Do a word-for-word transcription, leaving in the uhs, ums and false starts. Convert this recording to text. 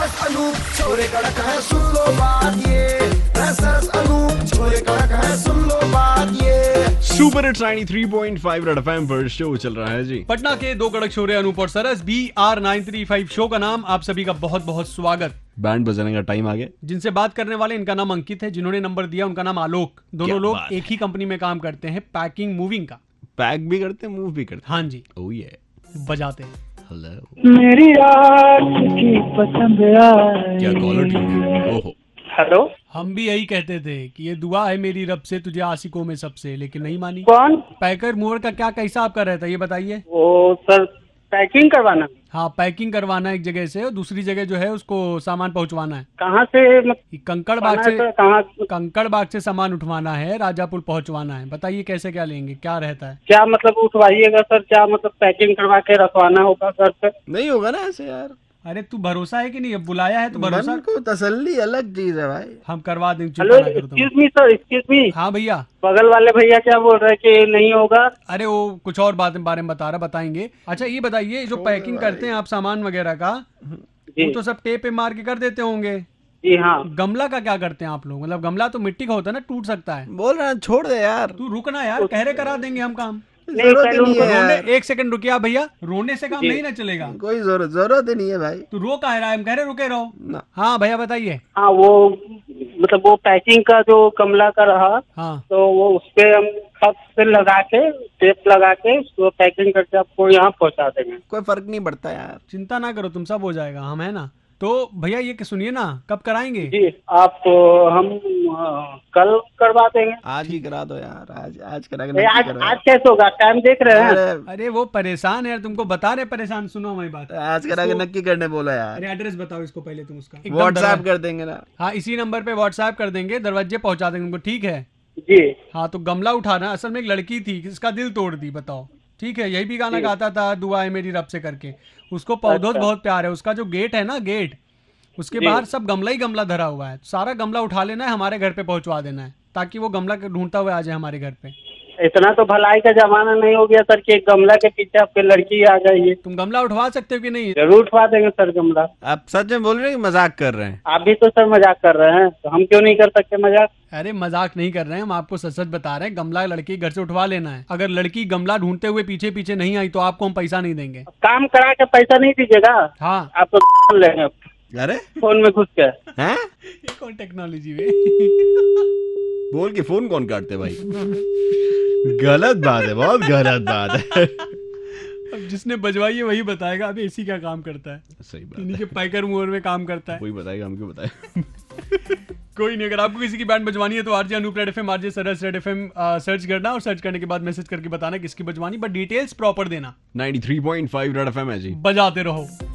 सरस अनूप छोरे कड़क है, सुन लो बात ये। सरस अनूप छोरे कड़क है, सुन लो बात ये। Super hits ninety three point five Red FM पर शो चल रहा है जी। पटना के दो कड़क छोरे अनूप और Saras B R nine three five show का नाम आप सभी का बहुत बहुत स्वागत। बैंड बजाने का टाइम आ गया। जिनसे बात करने वाले इनका नाम अंकित है, जिन्होंने नंबर दिया उनका नाम आलोक। दोनों लोग एक ही कंपनी में काम करते हैं, पैकिंग मूविंग का। पैक भी करते हैं, मूव भी करते हैं। हाँ जी, ओह ये बजाते हैं। हेलो, मेरी आँख की पसंद आए। क्या कॉलर ट्यून है? ओहो, हेलो, हम भी यही कहते थे कि ये दुआ है मेरी रब से तुझे आशिकों में सबसे, लेकिन नहीं मानी। कौन? पैकर मूवर का क्या कैसा आपका रहता है ये बताइए। वो सर पैकिंग करवाना। हाँ, पैकिंग करवाना एक जगह से और दूसरी जगह जो है उसको सामान पहुंचवाना है। कहाँ से? मतलब कंकड़ बाग से, कहाँ? कंकड़ बाग से सामान उठवाना है, राजापुर पहुंचवाना है। बताइए कैसे क्या लेंगे, क्या रहता है? क्या मतलब उठवाइएगा सर? क्या मतलब पैकिंग करवा के रखवाना होगा सर से? नहीं होगा ना ऐसे यार। अरे तू भरोसा है कि नहीं? अब बुलाया है तो भरोसा। मन को तसल्ली अलग चीज है भाई। हम करवा देंगे, हेलो, चिंता ना करो तुम। Excuse me sir, excuse me. हाँ भैया। बगल वाले भैया क्या बोल रहे हैं कि नहीं होगा? अरे वो कुछ और बात बारे में बता रहा, बताएंगे। अच्छा ये बताइए, जो पैकिंग करते हैं आप सामान वगैरह का, वो तो सब टेप पे मार के कर देते होंगे। जी हाँ। गमला का क्या करते हैं आप लोग? मतलब गमला तो मिट्टी का होता है ना, टूट सकता है। बोल रहा है छोड़ दे यार। तू रुकना यार, कहरे करा देंगे हम काम। नहीं, जरूरत पहले ही नहीं उनको है यार। रोने एक सेकंड रुकिए आप भैया, रोने से काम नहीं ना चलेगा। कोई जरूरत जरूरत ही नहीं है भाई। तू रो कह रहा है, हम कह रहे रुके रहो ना। हाँ भैया बताइए। हाँ, वो मतलब वो पैकिंग का जो गमला का रहा, हाँ तो वो उसपे हम खत से लगा के, टेप लगा के उसको पैकिंग करके आपको यहाँ पहुँचा देंगे। कोई फर्क नहीं पड़ता यार। चिंता ना करो, तुम सब हो जाएगा, हम है ना। तो भैया ये सुनिए ना, कब कराएंगे? जी आप तो हम आ, कल करवा देंगे। आज ही करा दो यार, आज आज करा के ए, नक्की आज करो आज यार। कैसे होगा? टाइम देख रहे हैं? अरे अरे वो परेशान है यार, तुमको बता रहे परेशान। सुनो हमारी बात। आज करा के नक्की करने बोला यार। अरे एड्रेस बताओ इसको पहले तुम उसका। एकदम व्हाट्सएप दरवाजे- कर देंगे ना। हाँ इसी नंबर पे व्हाट्सएप कर देंगे, दरवाजे पहुंचा देंगे उनको, ठीक है? जी हाँ तो गमला उठाना, असल में एक लड़की थी, इसका दिल तोड़ दी, बताओ। ठीक है, यही भी गाना जी। गाता था, दुआ है मेरी रब से करके। उसको पौधों से अच्छा। बहुत प्यार है। उसका जो गेट है ना, गेट, उसके जी। बाहर सब गमला ही गमला धरा हुआ है। सारा गमला उठा लेना है, हमारे घर पे पहुंचवा देना है, ताकि वो गमला ढूंढता हुआ आ जाए हमारे घर पे। इतना तो भलाई का जमाना नहीं हो गया सर कि एक गमला के पीछे आपके लड़की आ जाइए। तुम गमला उठवा सकते हो कि नहीं? जरूर उठवा देंगे सर गमला। आप सच में बोल रहे हैं कि मजाक कर रहे हैं? आप भी तो सर मजाक कर रहे हैं, तो हम क्यों नहीं कर सकते मजाक? अरे मजाक नहीं कर रहे हैं हम, आपको सच सच बता रहे हैं। गमला लड़की घर से उठवा लेना है। अगर लड़की गमला ढूंढते हुए पीछे पीछे नहीं आई तो आपको हम पैसा नहीं देंगे। काम करा के पैसा नहीं दीजिएगा? हाँ। आपको लेंगे अरे फोन में घुस के। हैं? ये कौन टेक्नोलॉजी है? बोल के फोन कौन काटते भाई? गलत बात है, बहुत गलत बात है। अब जिसने बजवाई है वही बताएगा अभी एसी क्या काम करता है। सही बात इन्हीं है। के पैकर मूवर में काम करता है। कोई बताएगा, हम क्यों बताए? कोई नहीं, अगर आपको किसी की बैंड बजवानी है तो RJ Anup Red FM, RJ Saras Red FM search करना और सर्च करने के बाद मैसेज करके बताना किसकी बजवानी, बट डिटेल्स प्रॉपर देना। Ninety three point five Red FM है जी। बजाते रहो।